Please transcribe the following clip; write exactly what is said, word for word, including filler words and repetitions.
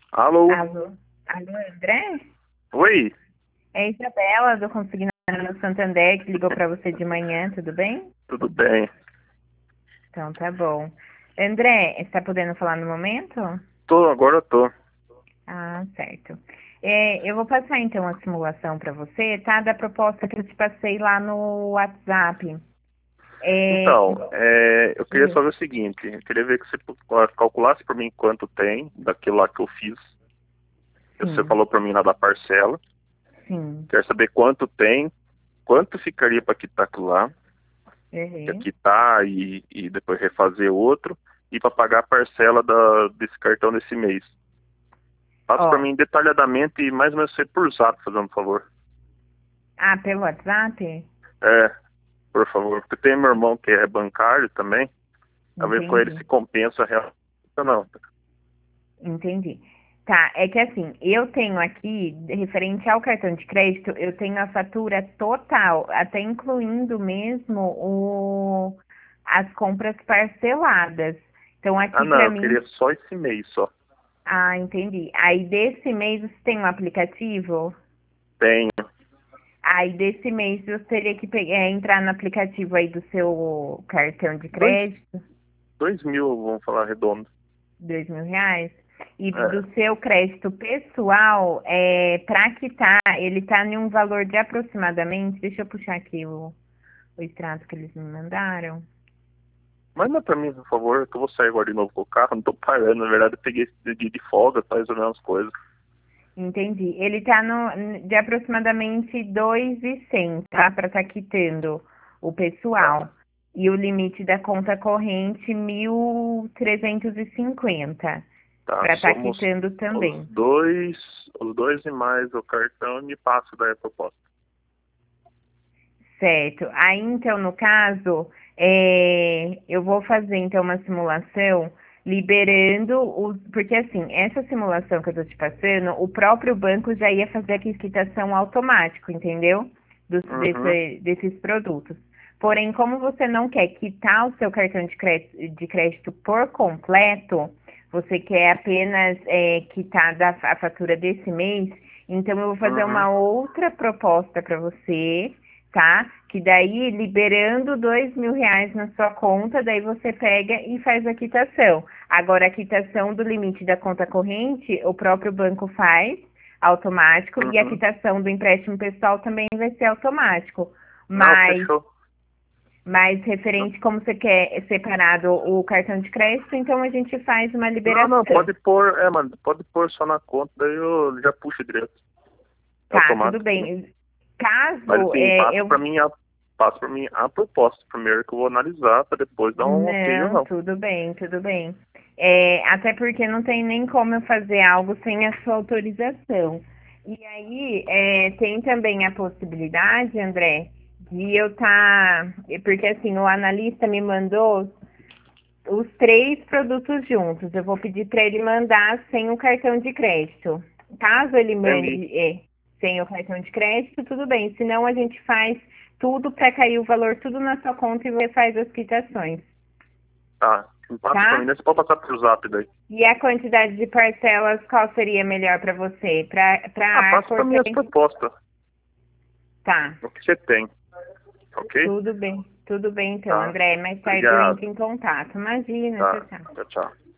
Alô? Alô? Alô, André? Oi? É a Isabela do Consignado no Santander que ligou para você de manhã, tudo bem? Tudo bem? Então tá bom. André, está podendo falar no momento? Tô, agora eu tô. Ah, certo. É, eu vou passar então a simulação para você, tá? Da proposta que eu te passei lá no WhatsApp. É, Então, é, eu queria oi. saber o seguinte, eu queria ver que você calculasse para mim quanto tem daquilo lá que eu fiz. Você Sim, falou para mim lá da parcela. sim. Quero saber quanto tem, quanto ficaria para quitar aquilo lá, que é Uhum. quitar e, e depois refazer outro, e para pagar a parcela da, desse cartão desse mês. Passa para Ó, mim detalhadamente e mais ou menos você por zap, fazendo um favor. ah, pelo WhatsApp? É, por favor. Porque tem meu irmão que é bancário também. A ver com ele Entendi. se compensa real. Não. Entendi. Tá, é que assim, eu tenho aqui, referente ao cartão de crédito, eu tenho a fatura total, até incluindo mesmo o, as compras parceladas. Então Ah, aqui não, pra eu mim, queria só esse mês só. ah, entendi. Aí desse mês você tem um aplicativo? Tenho. Aí desse mês eu teria que pe- é, entrar no aplicativo aí do seu cartão de Dois, crédito. dois mil, vamos falar redondo. Dois mil reais. E do É. seu crédito pessoal, é, para quitar, ele tá em um valor de aproximadamente, deixa eu puxar aqui o, o extrato que eles me mandaram. Manda pra mim, por favor, que eu vou sair agora de novo com o carro. Não tô parando, na verdade eu peguei esse dia de folga, tá resolvendo as coisas. Entendi. Ele tá no, de aproximadamente dois mil e cem, tá? Para estar quitando o pessoal. Tá. E o limite da conta corrente, mil trezentos e cinquenta Tá, para estar somos quitando os também. dois, os dois e mais o cartão e me passa daí a proposta. Certo. Aí, então, no caso, é, eu vou fazer, então, uma simulação liberando os... Porque, assim, essa simulação que eu tô te passando, o próprio banco já ia fazer a quitação automático, entendeu? Dos, Uhum, desse, desses produtos. Porém, como você não quer quitar o seu cartão de crédito, de crédito por completo, você quer apenas é, quitar da, a fatura desse mês, então eu vou fazer uhum. uma outra proposta para você, tá? Que daí, liberando dois mil reais na sua conta, daí você pega e faz a quitação. Agora, a quitação do limite da conta corrente, o próprio banco faz automático e a Uhum. quitação do empréstimo pessoal também vai ser automático. Não, Mas, fechou. mas referente como você quer separado o cartão de crédito, então a gente faz uma Não, não, liberação. pode pôr, é, mano, pode pôr só na conta, daí eu já puxo direto. É Tá, tudo automático, sim. bem. Mas Caso assim, é, passa eu para mim a passa para mim a proposta primeiro que eu vou analisar para depois dar um ok ou Não, não. tudo bem, tudo bem. É, até porque não tem nem como eu fazer algo sem a sua autorização. E aí, é, tem também a possibilidade, André, de eu estar. Porque assim, o analista me mandou os três produtos juntos. Eu vou pedir para ele mandar sem o cartão de crédito. Caso ele Entendi. mande é, sem o cartão de crédito, tudo bem. Senão a gente faz tudo para cair o valor tudo na sua conta e você faz as quitações, Tá. Passa para mim, tá? daí você pode passar pro zap daí. E a quantidade de parcelas, qual seria melhor para você? Para para Ah, passa para Arcor mim as tem. propostas. Tá. O que você tem. Ok? Tudo bem. Tudo bem então, Tá. André. Mais tarde eu Obrigado. entro em contato. Imagina, tchau, Tá. tchau. Tchau, tchau.